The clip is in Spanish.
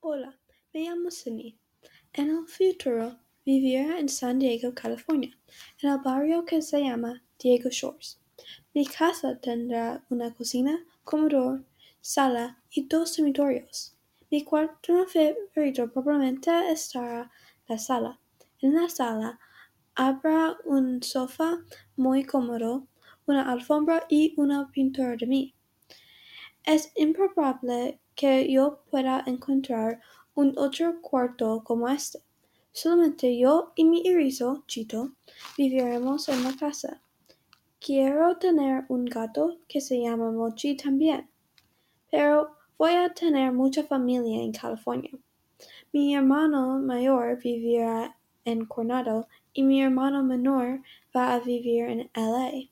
Hola, me llamo Cindy. En el futuro viviré en San Diego, California, en el barrio que se llama Diego Shores. Mi casa tendrá una cocina, comedor, sala y dos dormitorios. Mi cuarto favorito probablemente estará la sala. En la sala habrá un sofá muy cómodo, una alfombra y una pintura de mí. Es improbable que yo pueda encontrar un otro cuarto como este. Solamente yo y mi erizo, Chito, viviremos en la casa. Quiero tener un gato que se llama Mochi también, pero voy a tener mucha familia en California. Mi hermano mayor vivirá en Coronado y mi hermano menor va a vivir en LA.